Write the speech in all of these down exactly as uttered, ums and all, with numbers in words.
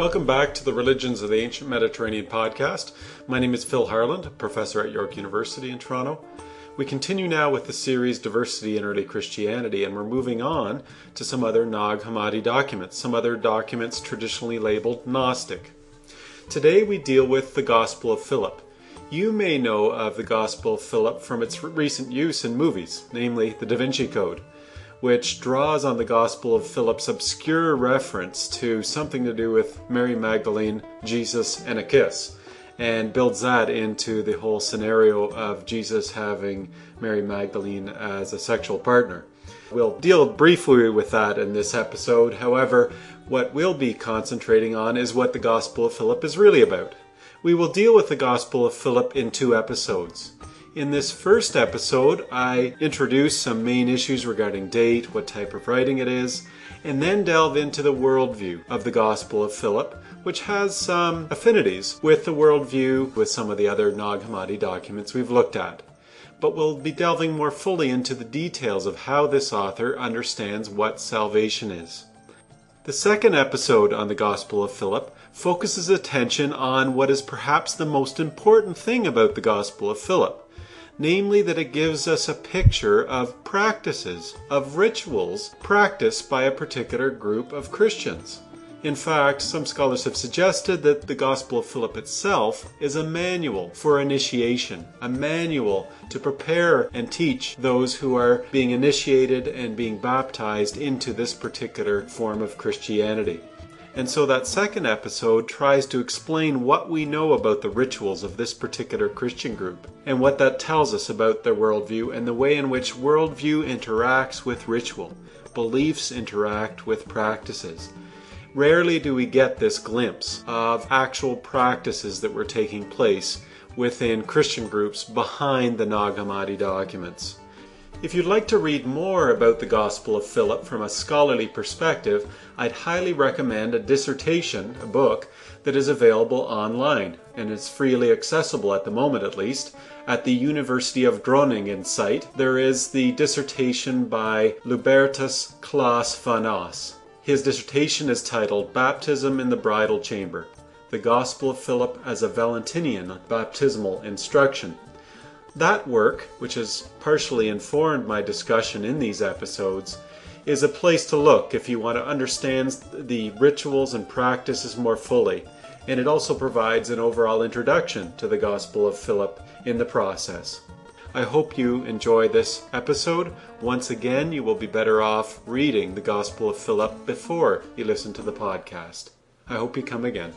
Welcome back to the Religions of the Ancient Mediterranean podcast. My name is Phil Harland, professor at York University in Toronto. We continue now with the series Diversity in Early Christianity, and we're moving on to some other Nag Hammadi documents, some other documents traditionally labeled Gnostic. Today we deal with the Gospel of Philip. You may know of the Gospel of Philip from its recent use in movies, namely the Da Vinci Code, which draws on the Gospel of Philip's obscure reference to something to do with Mary Magdalene, Jesus, and a kiss, and builds that into the whole scenario of Jesus having Mary Magdalene as a sexual partner. We'll deal briefly with that in this episode. However, what we'll be concentrating on is what the Gospel of Philip is really about. We will deal with the Gospel of Philip in two episodes. In this first episode, I introduce some main issues regarding date, what type of writing it is, and then delve into the worldview of the Gospel of Philip, which has some affinities with the worldview with some of the other Nag Hammadi documents we've looked at. But we'll be delving more fully into the details of how this author understands what salvation is. The second episode on the Gospel of Philip focuses attention on what is perhaps the most important thing about the Gospel of Philip. Namely that it gives us a picture of practices, of rituals practiced by a particular group of Christians. In fact, some scholars have suggested that the Gospel of Philip itself is a manual for initiation, a manual to prepare and teach those who are being initiated and being baptized into this particular form of Christianity. And so that second episode tries to explain what we know about the rituals of this particular Christian group and what that tells us about their worldview and the way in which worldview interacts with ritual. Beliefs interact with practices. Rarely do we get this glimpse of actual practices that were taking place within Christian groups behind the Nag Hammadi documents. If you'd like to read more about the Gospel of Philip from a scholarly perspective, I'd highly recommend a dissertation, a book, that is available online, and is freely accessible at the moment at least. At the University of Groningen site, there is the dissertation by Lubertus Klaas van As. His dissertation is titled Baptism in the Bridal Chamber, the Gospel of Philip as a Valentinian Baptismal Instruction. That work, which has partially informed my discussion in these episodes, is a place to look if you want to understand the rituals and practices more fully, and it also provides an overall introduction to the Gospel of Philip in the process. I hope you enjoy this episode. Once again, you will be better off reading the Gospel of Philip before you listen to the podcast. I hope you come again.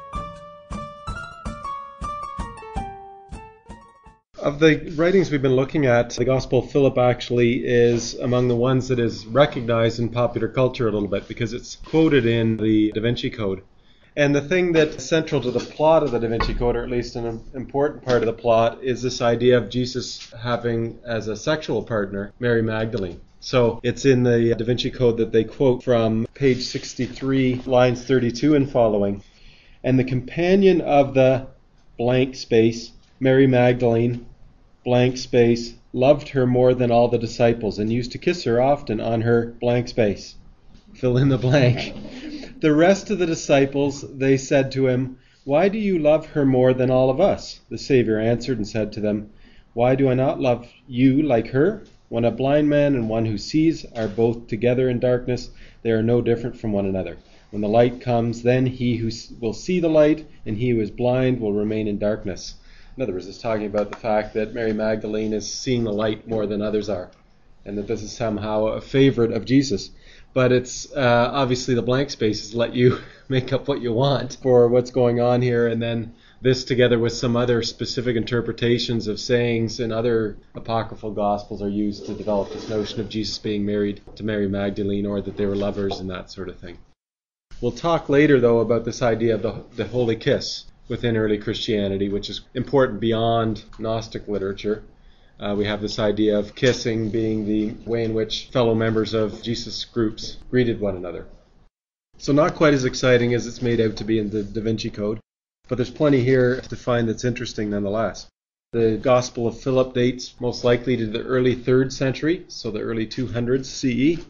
Of the writings we've been looking at, the Gospel of Philip actually is among the ones that is recognized in popular culture a little bit because it's quoted in the Da Vinci Code. And the thing that's central to the plot of the Da Vinci Code, or at least an important part of the plot, is this idea of Jesus having as a sexual partner Mary Magdalene. So it's in the Da Vinci Code that they quote from page sixty-three, lines thirty-two and following. And the companion of the blank space, Mary Magdalene, blank space, loved her more than all the disciples and used to kiss her often on her blank space. Fill in the blank. The rest of the disciples, they said to him, "Why do you love her more than all of us?" The Savior answered and said to them, "Why do I not love you like her? When a blind man and one who sees are both together in darkness, they are no different from one another. When the light comes, then he who will see the light and he who is blind will remain in darkness." In other words, it's talking about the fact that Mary Magdalene is seeing the light more than others are, and that this is somehow a favorite of Jesus. But it's uh, obviously the blank spaces let you make up what you want for what's going on here, and then this together with some other specific interpretations of sayings in other apocryphal gospels are used to develop this notion of Jesus being married to Mary Magdalene, or that they were lovers and that sort of thing. We'll talk later, though, about this idea of the, the holy kiss within early Christianity, which is important beyond Gnostic literature. Uh, we have this idea of kissing being the way in which fellow members of Jesus groups greeted one another. So not quite as exciting as it's made out to be in the Da Vinci Code, but there's plenty here to find that's interesting nonetheless. The Gospel of Philip dates most likely to the early third century, so the early two hundreds C E.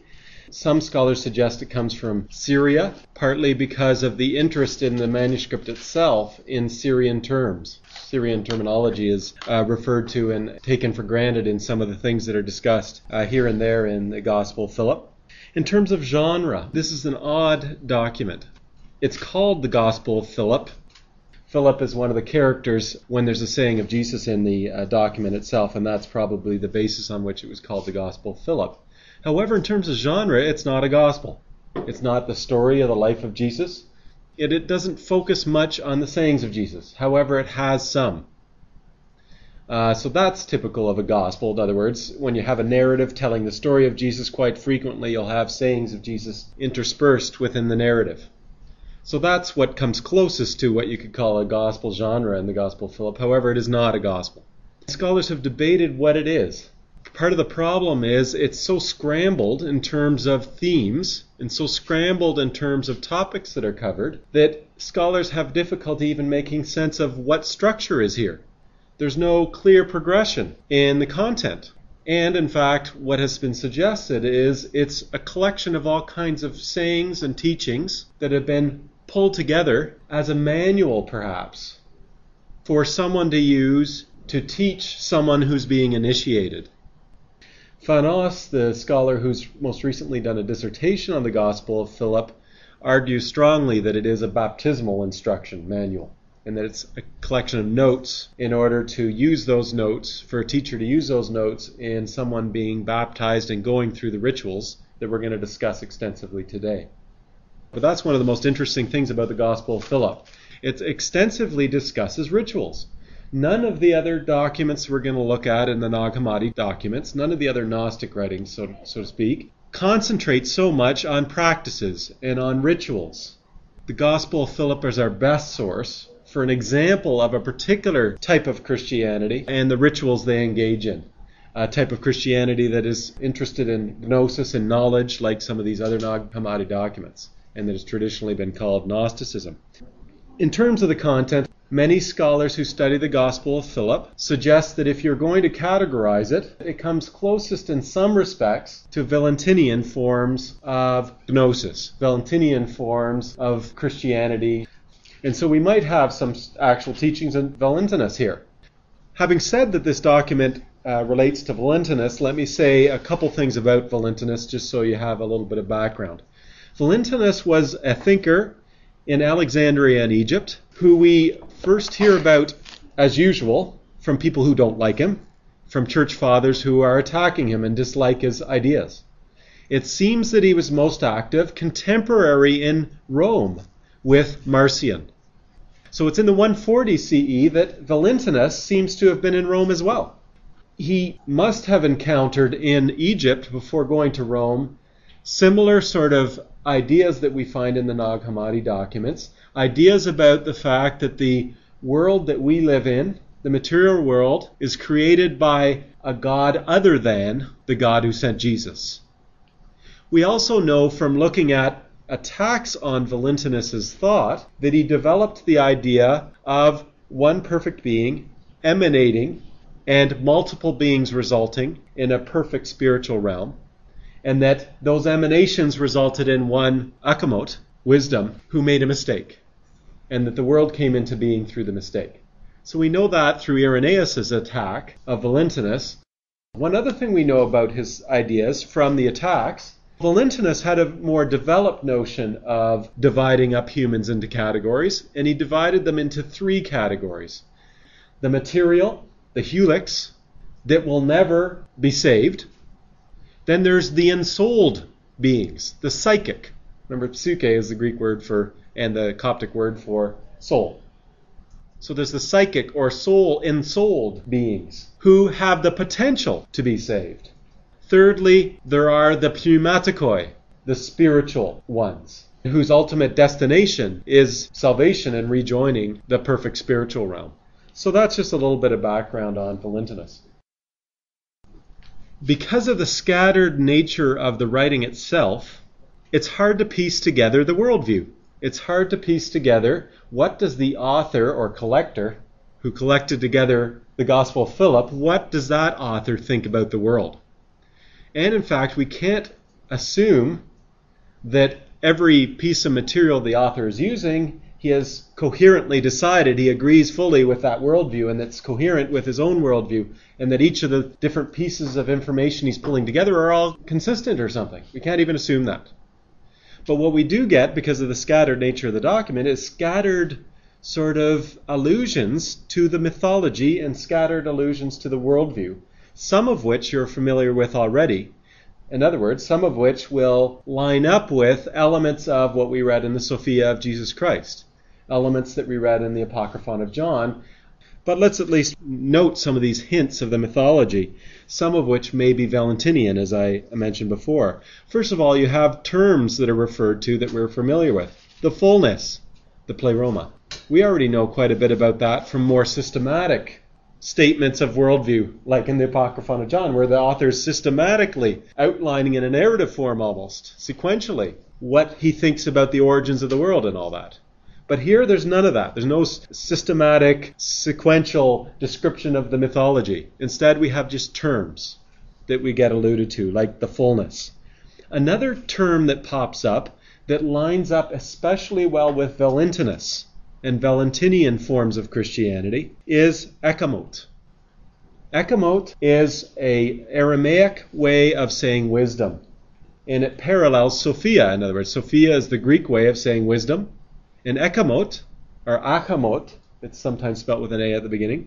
Some scholars suggest it comes from Syria, partly because of the interest in the manuscript itself in Syrian terms. Syrian terminology is uh, referred to and taken for granted in some of the things that are discussed uh, here and there in the Gospel of Philip. In terms of genre, this is an odd document. It's called the Gospel of Philip. Philip is one of the characters when there's a saying of Jesus in the uh, document itself, and that's probably the basis on which it was called the Gospel of Philip. However, in terms of genre, it's not a gospel. It's not the story of the life of Jesus. It, it doesn't focus much on the sayings of Jesus. However, it has some. Uh, so that's typical of a gospel. In other words, when you have a narrative telling the story of Jesus, quite frequently you'll have sayings of Jesus interspersed within the narrative. So that's what comes closest to what you could call a gospel genre in the Gospel of Philip. However, it is not a gospel. Scholars have debated what it is. Part of the problem is it's so scrambled in terms of themes and so scrambled in terms of topics that are covered that scholars have difficulty even making sense of what structure is here. There's no clear progression in the content. And in fact, what has been suggested is it's a collection of all kinds of sayings and teachings that have been pulled together as a manual, perhaps, for someone to use to teach someone who's being initiated. Phanos, the scholar who's most recently done a dissertation on the Gospel of Philip, argues strongly that it is a baptismal instruction manual, and that it's a collection of notes in order to use those notes, for a teacher to use those notes in someone being baptized and going through the rituals that we're going to discuss extensively today. But that's one of the most interesting things about the Gospel of Philip. It extensively discusses rituals. None of the other documents we're going to look at in the Nag Hammadi documents, none of the other Gnostic writings, so, so to speak, concentrate so much on practices and on rituals. The Gospel of Philip is our best source for an example of a particular type of Christianity and the rituals they engage in. A type of Christianity that is interested in gnosis and knowledge, like some of these other Nag Hammadi documents, and that has traditionally been called Gnosticism. In terms of the content, many scholars who study the Gospel of Philip suggest that if you're going to categorize it, it comes closest in some respects to Valentinian forms of gnosis, Valentinian forms of Christianity. And so we might have some actual teachings in Valentinus here. Having said that this document uh, relates to Valentinus, let me say a couple things about Valentinus just so you have a little bit of background. Valentinus was a thinker in Alexandria in Egypt who we first hear about, as usual, from people who don't like him, from church fathers who are attacking him and dislike his ideas. It seems that he was most active contemporary in Rome with Marcion. So it's in the one forty C E that Valentinus seems to have been in Rome as well. He must have encountered in Egypt before going to Rome similar sort of ideas that we find in the Nag Hammadi documents, ideas about the fact that the world that we live in, the material world, is created by a God other than the God who sent Jesus. We also know from looking at attacks on Valentinus's thought that he developed the idea of one perfect being emanating and multiple beings resulting in a perfect spiritual realm, and that those emanations resulted in one Akhmot, wisdom, who made a mistake, and that the world came into being through the mistake. So we know that through Irenaeus' attack of Valentinus. One other thing we know about his ideas from the attacks, Valentinus had a more developed notion of dividing up humans into categories, and he divided them into three categories. The material, the helix, that will never be saved. Then there's the ensouled beings, the psychic. Remember, psyche is the Greek word for, and the Coptic word for soul. So there's the psychic or soul ensouled beings who have the potential to be saved. Thirdly, there are the pneumatikoi, the spiritual ones, whose ultimate destination is salvation and rejoining the perfect spiritual realm. So that's just a little bit of background on Valentinus. Because of the scattered nature of the writing itself, it's hard to piece together the worldview. It's hard to piece together what does the author or collector who collected together the Gospel of Philip, what does that author think about the world? And in fact, we can't assume that every piece of material the author is using, he has coherently decided he agrees fully with that worldview and that's coherent with his own worldview, and that each of the different pieces of information he's pulling together are all consistent or something. We can't even assume that. But what we do get, because of the scattered nature of the document, is scattered sort of allusions to the mythology and scattered allusions to the worldview, some of which you're familiar with already. In other words, some of which will line up with elements of what we read in the Sophia of Jesus Christ, elements that we read in the Apocryphon of John. But let's at least note some of these hints of the mythology, some of which may be Valentinian, as I mentioned before. First of all, you have terms that are referred to that we're familiar with. The fullness, the pleroma. We already know quite a bit about that from more systematic statements of worldview, like in the Apocryphon of John, where the author is systematically outlining in a narrative form almost, sequentially, what he thinks about the origins of the world and all that. But here there's none of that. There's no systematic, sequential description of the mythology. Instead, we have just terms that we get alluded to, like the fullness. Another term that pops up that lines up especially well with Valentinus and Valentinian forms of Christianity is ekkamot. Ekkamot is an Aramaic way of saying wisdom, and it parallels Sophia. In other words, Sophia is the Greek way of saying wisdom, and ekkamot, or achamot, it's sometimes spelled with an A at the beginning,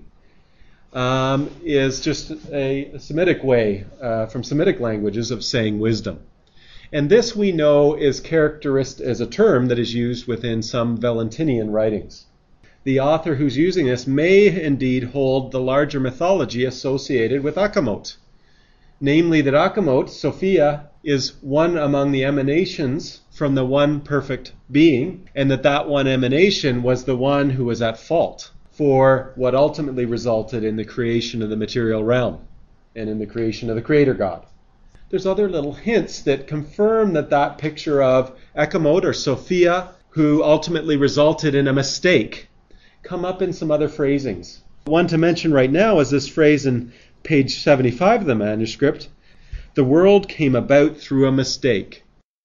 um, is just a Semitic way uh, from Semitic languages of saying wisdom. And this we know is characteristic as a term that is used within some Valentinian writings. The author who's using this may indeed hold the larger mythology associated with Achamoth. Namely that Achamoth, Sophia, is one among the emanations from the one perfect being, and that that one emanation was the one who was at fault for what ultimately resulted in the creation of the material realm and in the creation of the Creator God. There's other little hints that confirm that that picture of Ekkamot, or Sophia, who ultimately resulted in a mistake, come up in some other phrasings. One to mention right now is this phrase in page seventy-five of the manuscript: the world came about through a mistake.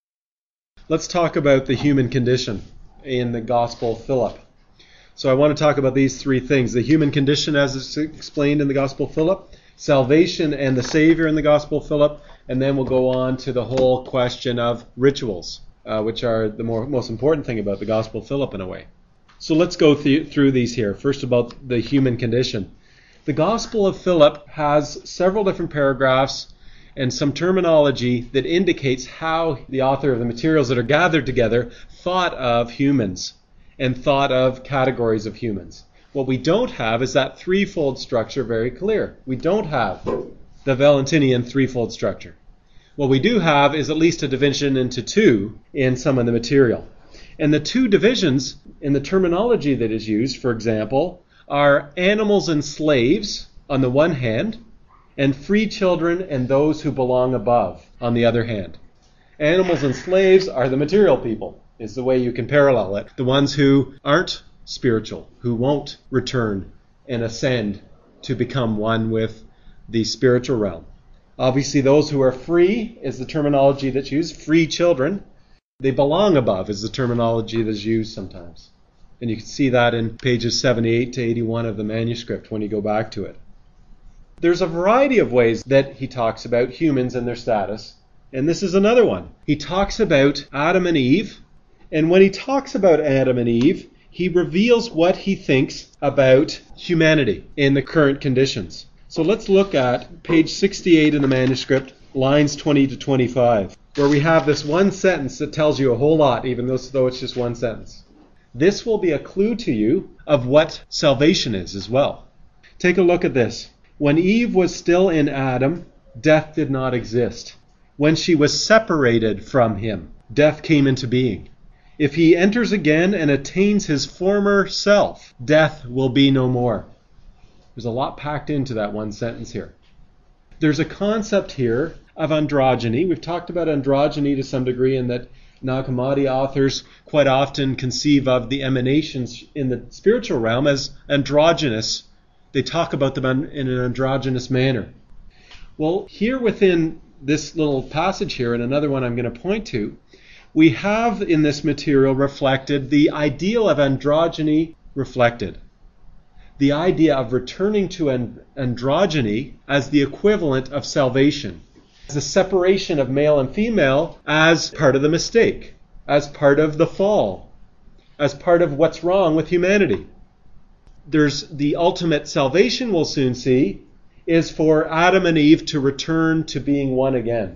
Let's talk about the human condition in the Gospel of Philip. So I want to talk about these three things: the human condition as it's explained in the Gospel of Philip, salvation and the Savior in the Gospel of Philip, and then we'll go on to the whole question of rituals, uh, which are the more, most important thing about the Gospel of Philip in a way. So let's go th- through these here. First, about the human condition. The Gospel of Philip has several different paragraphs and some terminology that indicates how the author of the materials that are gathered together thought of humans and thought of categories of humans. What we don't have is that threefold structure very clear. We don't have the Valentinian threefold structure. What we do have is at least a division into two in some of the material. And the two divisions in the terminology that is used, for example, are animals and slaves on the one hand, and free children and those who belong above on the other hand. Animals and slaves are the material people, is the way you can parallel it. The ones who aren't spiritual, who won't return and ascend to become one with the spiritual realm. Obviously, those who are free is the terminology that's used. Free children, they belong above is the terminology that's used sometimes. And you can see that in pages seventy-eight to eighty-one of the manuscript when you go back to it. There's a variety of ways that he talks about humans and their status, and this is another one. He talks about Adam and Eve, and when he talks about Adam and Eve, he reveals what he thinks about humanity in the current conditions. So let's look at page sixty-eight in the manuscript, lines twenty to twenty-five, where we have this one sentence that tells you a whole lot, even though it's just one sentence. This will be a clue to you of what salvation is as well. Take a look at this. When Eve was still in Adam, death did not exist. When she was separated from him, death came into being. If he enters again and attains his former self, death will be no more. There's a lot packed into that one sentence here. There's a concept here of androgyny. We've talked about androgyny to some degree in that Nag Hammadi authors quite often conceive of the emanations in the spiritual realm as androgynous. They talk about them in an androgynous manner. Well, here within this little passage here and another one I'm going to point to, we have in this material reflected the ideal of androgyny reflected. The idea of returning to and- androgyny as the equivalent of salvation. The separation of male and female as part of the mistake, as part of the fall, as part of what's wrong with humanity. There's the ultimate salvation we'll soon see is for Adam and Eve to return to being one again.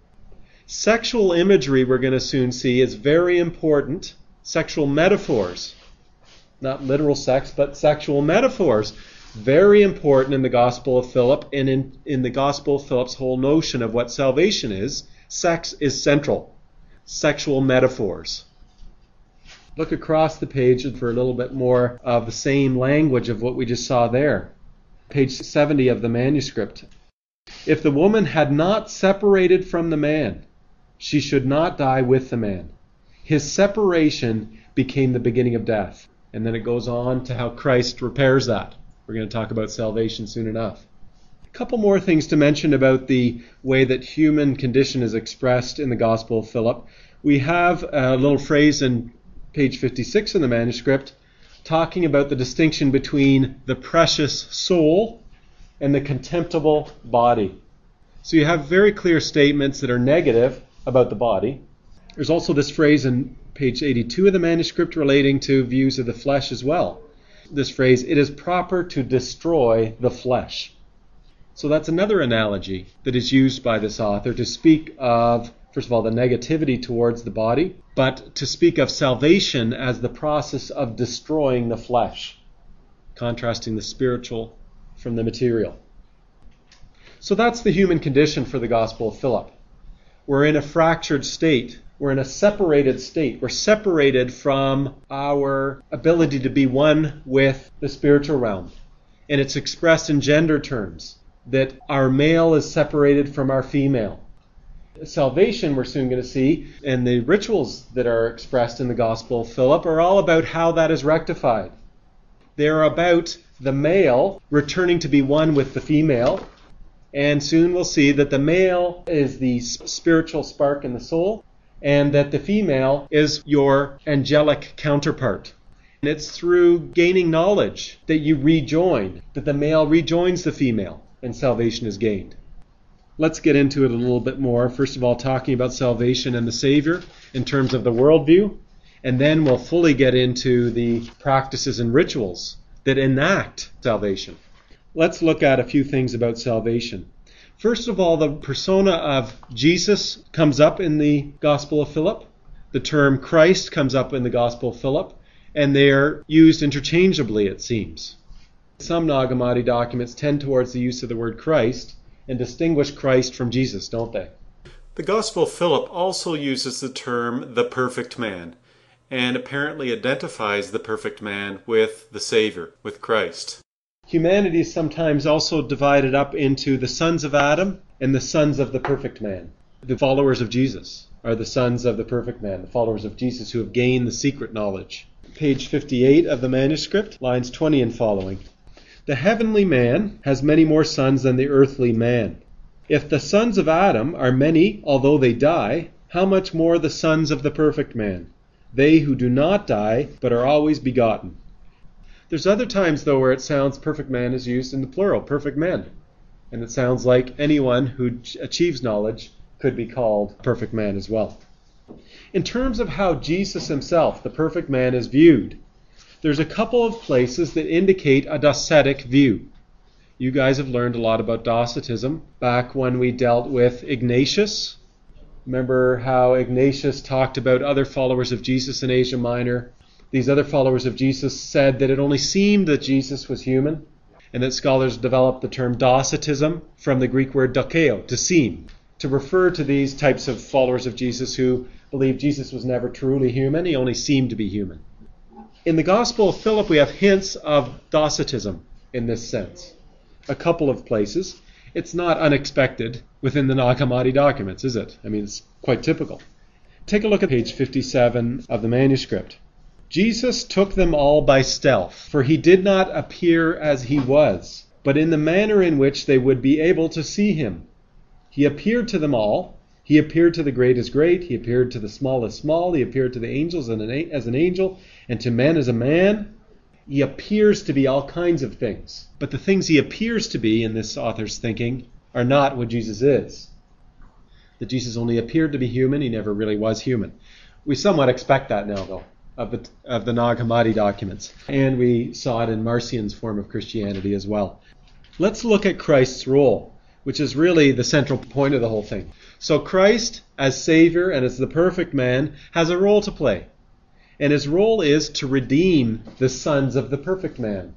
Sexual imagery, we're going to soon see, is very important. Sexual metaphors, not literal sex, but sexual metaphors, very important in the Gospel of Philip, and in, in the Gospel of Philip's whole notion of what salvation is. Sex is central. Sexual metaphors. Look across the page for a little bit more of the same language of what we just saw there. Page seventy of the manuscript. If the woman had not separated from the man, she should not die with the man. His separation became the beginning of death. And then it goes on to how Christ repairs that. We're going to talk about salvation soon enough. A couple more things to mention about the way that human condition is expressed in the Gospel of Philip. We have a little phrase in page fifty-six in the manuscript talking about the distinction between the precious soul and the contemptible body. So you have very clear statements that are negative about the body. There's also this phrase in page eighty-two of the manuscript relating to views of the flesh as well. This phrase, it is proper to destroy the flesh. So that's another analogy that is used by this author to speak of, first of all, the negativity towards the body, but to speak of salvation as the process of destroying the flesh, contrasting the spiritual from the material. So that's the human condition for the Gospel of Philip. We're in a fractured state. We're in a separated state. We're separated from our ability to be one with the spiritual realm. And it's expressed in gender terms, that our male is separated from our female. Salvation, we're soon going to see, and the rituals that are expressed in the Gospel of Philip are all about how that is rectified. They're about the male returning to be one with the female, and soon we'll see that the male is the spiritual spark in the soul, and that the female is your angelic counterpart. And it's through gaining knowledge that you rejoin, that the male rejoins the female, and salvation is gained. Let's get into it a little bit more. First of all, talking about salvation and the Savior in terms of the worldview, and then we'll fully get into the practices and rituals that enact salvation. Let's look at a few things about salvation. First of all, the persona of Jesus comes up in the Gospel of Philip. The term Christ comes up in the Gospel of Philip, and they are used interchangeably, it seems. Some Nag Hammadi documents tend towards the use of the word Christ and distinguish Christ from Jesus, don't they? The Gospel of Philip also uses the term the perfect man, and apparently identifies the perfect man with the Savior, with Christ. Humanity is sometimes also divided up into the sons of Adam and the sons of the perfect man. The followers of Jesus are the sons of the perfect man, the followers of Jesus who have gained the secret knowledge. Page fifty-eight of the manuscript, lines twenty and following. The heavenly man has many more sons than the earthly man. If the sons of Adam are many, although they die, how much more the sons of the perfect man, they who do not die, but are always begotten. There's other times, though, where it sounds perfect man is used in the plural, perfect men. And it sounds like anyone who achieves knowledge could be called perfect man as well. In terms of how Jesus himself, the perfect man, is viewed, there's a couple of places that indicate a Docetic view. You guys have learned a lot about Docetism back when we dealt with Ignatius. Remember how Ignatius talked about other followers of Jesus in Asia Minor? These other followers of Jesus said that it only seemed that Jesus was human, and that scholars developed the term Docetism from the Greek word dokeo, to seem, to refer to these types of followers of Jesus who believed Jesus was never truly human, he only seemed to be human. In the Gospel of Philip, we have hints of Docetism in this sense. A couple of places. It's not unexpected within the Nag Hammadi documents, is it? I mean, it's quite typical. Take a look at page fifty-seven of the manuscript. Jesus took them all by stealth, for he did not appear as he was, but in the manner in which they would be able to see him. He appeared to them all. He appeared to the great as great. He appeared to the small as small. He appeared to the angels as an angel, and to men as a man. He appears to be all kinds of things. But the things he appears to be, in this author's thinking, are not what Jesus is. That Jesus only appeared to be human. He never really was human. We somewhat expect that now, though, of the, of the Nag Hammadi documents. And we saw it in Marcion's form of Christianity as well. Let's look at Christ's role, which is really the central point of the whole thing. So Christ, as Savior and as the perfect man, has a role to play. And his role is to redeem the sons of the perfect man,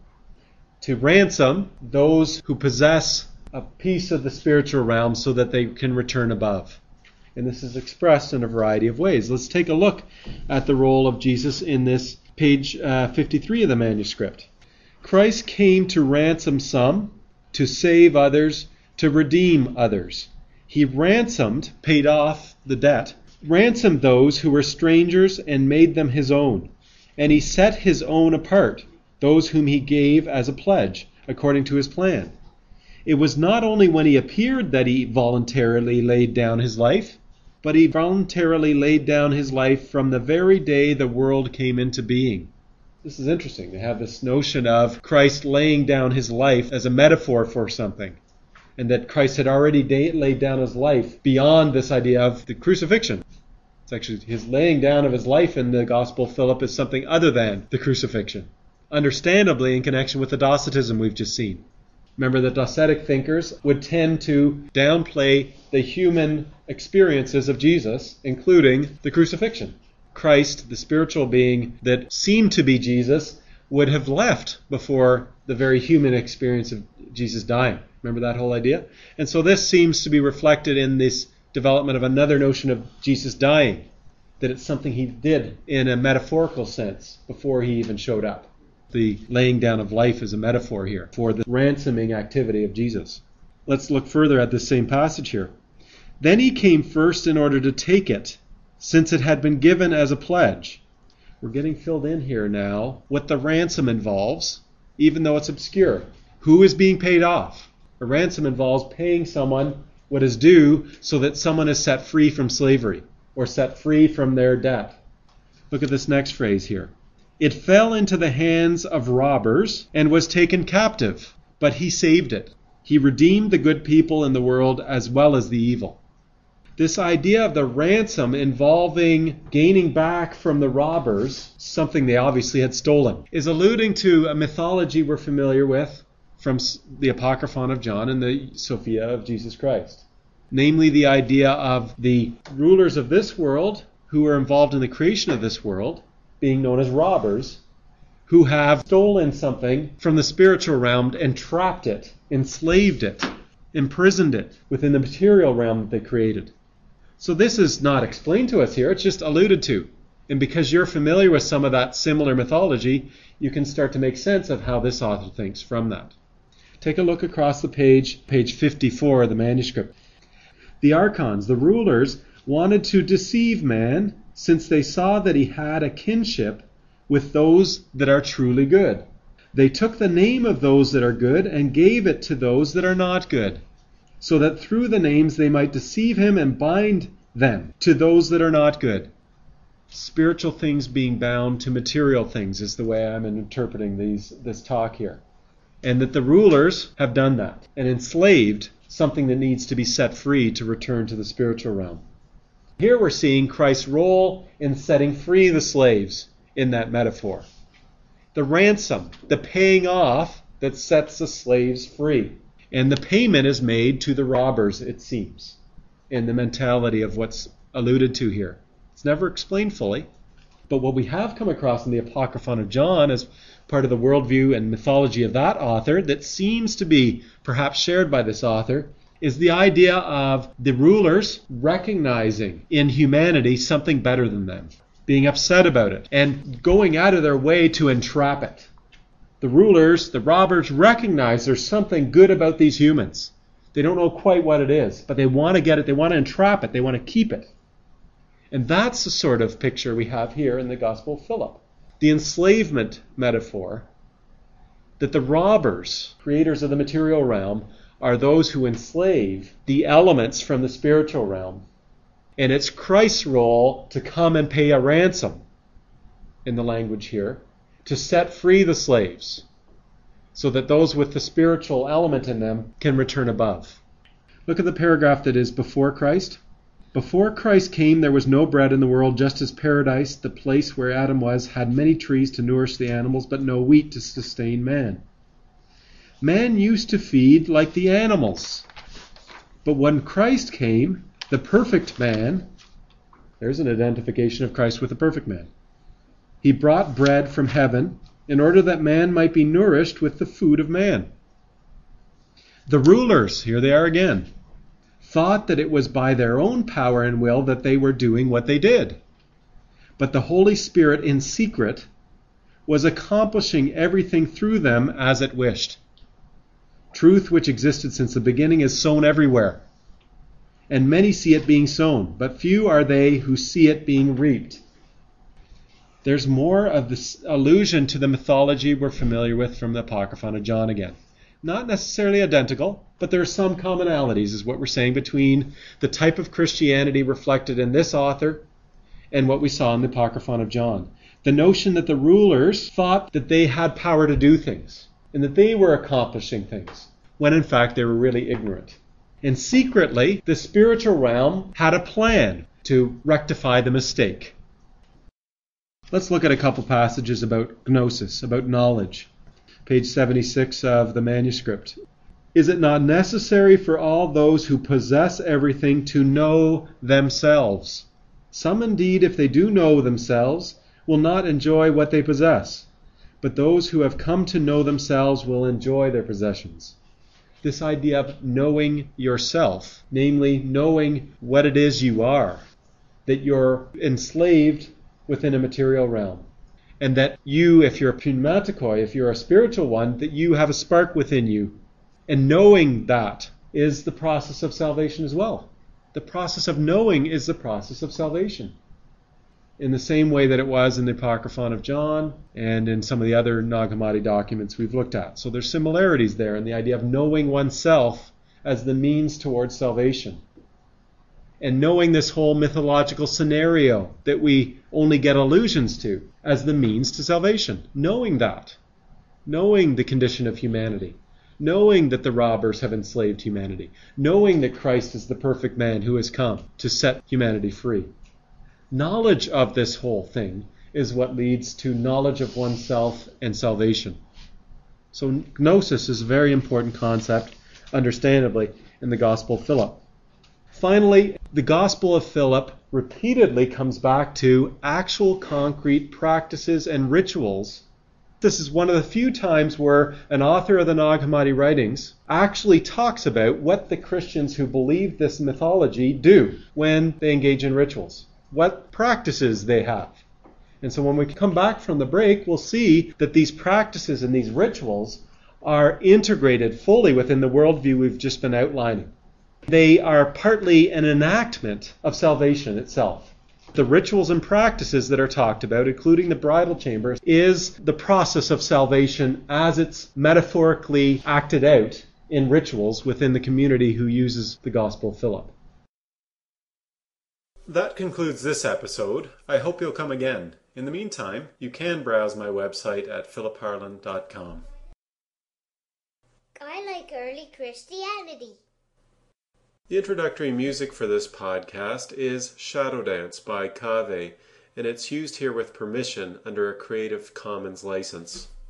to ransom those who possess a piece of the spiritual realm so that they can return above. And this is expressed in a variety of ways. Let's take a look at the role of Jesus in this page uh, fifty-three of the manuscript. Christ came to ransom some, to save others, to redeem others. He ransomed, paid off the debt, ransomed those who were strangers and made them his own. And he set his own apart, those whom he gave as a pledge, according to his plan. It was not only when he appeared that he voluntarily laid down his life, but he voluntarily laid down his life from the very day the world came into being. This is interesting to have this notion of Christ laying down his life as a metaphor for something, and that Christ had already da- laid down his life beyond this idea of the crucifixion. It's actually his laying down of his life in the Gospel of Philip is something other than the crucifixion, understandably in connection with the Docetism we've just seen. Remember that Docetic thinkers would tend to downplay the human experiences of Jesus, including the crucifixion. Christ, the spiritual being that seemed to be Jesus, would have left before the very human experience of Jesus dying. Remember that whole idea? And so this seems to be reflected in this development of another notion of Jesus dying, that it's something he did in a metaphorical sense before he even showed up. The laying down of life is a metaphor here for the ransoming activity of Jesus. Let's look further at this same passage here. Then he came first in order to take it, since it had been given as a pledge. We're getting filled in here now what the ransom involves, even though it's obscure. Who is being paid off? A ransom involves paying someone what is due so that someone is set free from slavery or set free from their debt. Look at this next phrase here. It fell into the hands of robbers and was taken captive, but he saved it. He redeemed the good people in the world as well as the evil. This idea of the ransom involving gaining back from the robbers something they obviously had stolen is alluding to a mythology we're familiar with from the Apocryphon of John and the Sophia of Jesus Christ. Namely, the idea of the rulers of this world who are involved in the creation of this world being known as robbers, who have stolen something from the spiritual realm and trapped it, enslaved it, imprisoned it within the material realm that they created. So this is not explained to us here, it's just alluded to. And because you're familiar with some of that similar mythology, you can start to make sense of how this author thinks from that. Take a look across the page, page fifty-four of the manuscript. The archons, the rulers, wanted to deceive man, since they saw that he had a kinship with those that are truly good. They took the name of those that are good and gave it to those that are not good, so that through the names they might deceive him and bind them to those that are not good. Spiritual things being bound to material things is the way I'm interpreting these this talk here. And that the rulers have done that and enslaved something that needs to be set free to return to the spiritual realm. Here we're seeing Christ's role in setting free the slaves in that metaphor. The ransom, the paying off that sets the slaves free. And the payment is made to the robbers, it seems, in the mentality of what's alluded to here. It's never explained fully. But what we have come across in the Apocryphon of John as part of the worldview and mythology of that author that seems to be perhaps shared by this author is the idea of the rulers recognizing in humanity something better than them, being upset about it, and going out of their way to entrap it. The rulers, the robbers, recognize there's something good about these humans. They don't know quite what it is, but they want to get it, they want to entrap it, they want to keep it. And that's the sort of picture we have here in the Gospel of Philip. The enslavement metaphor, that the robbers, creators of the material realm, are those who enslave the elements from the spiritual realm. And it's Christ's role to come and pay a ransom, in the language here, to set free the slaves, so that those with the spiritual element in them can return above. Look at the paragraph that is before Christ. Before Christ came, there was no bread in the world, just as paradise, the place where Adam was, had many trees to nourish the animals, but no wheat to sustain man. Man used to feed like the animals. But when Christ came, the perfect man, there's an identification of Christ with the perfect man. He brought bread from heaven in order that man might be nourished with the food of man. The rulers, here they are again, thought that it was by their own power and will that they were doing what they did. But the Holy Spirit in secret was accomplishing everything through them as it wished. Truth which existed since the beginning is sown everywhere, and many see it being sown, but few are they who see it being reaped. There's more of this allusion to the mythology we're familiar with from the Apocryphon of John again. Not necessarily identical, but there are some commonalities, is what we're saying, between the type of Christianity reflected in this author and what we saw in the Apocryphon of John. The notion that the rulers thought that they had power to do things, and that they were accomplishing things, when in fact they were really ignorant. And secretly, the spiritual realm had a plan to rectify the mistake. Let's look at a couple passages about gnosis, about knowledge. Page seventy-six of the manuscript. Is it not necessary for all those who possess everything to know themselves? Some indeed, if they do know themselves, will not enjoy what they possess. But those who have come to know themselves will enjoy their possessions. This idea of knowing yourself, namely knowing what it is you are, that you're enslaved within a material realm, and that you, if you're a pneumatikoi, if you're a spiritual one, that you have a spark within you. And knowing that is the process of salvation as well. The process of knowing is the process of salvation. In the same way that it was in the Apocryphon of John and in some of the other Nag Hammadi documents we've looked at. So there's similarities there in the idea of knowing oneself as the means towards salvation. And knowing this whole mythological scenario that we only get allusions to as the means to salvation. Knowing that. Knowing the condition of humanity. Knowing that the robbers have enslaved humanity. Knowing that Christ is the perfect man who has come to set humanity free. Knowledge of this whole thing is what leads to knowledge of oneself and salvation. So gnosis is a very important concept, understandably, in the Gospel of Philip. Finally, the Gospel of Philip repeatedly comes back to actual concrete practices and rituals. This is one of the few times where an author of the Nag Hammadi writings actually talks about what the Christians who believe this mythology do when they engage in rituals. What practices they have. And so when we come back from the break, we'll see that these practices and these rituals are integrated fully within the worldview we've just been outlining. They are partly an enactment of salvation itself. The rituals and practices that are talked about, including the bridal chamber, is the process of salvation as it's metaphorically acted out in rituals within the community who uses the Gospel of Philip. That concludes this episode. I hope you'll come again. In the meantime, you can browse my website at philip harland dot com. I like early Christianity. The introductory music for this podcast is Shadow Dance by Kaveh, and it's used here with permission under a Creative Commons license.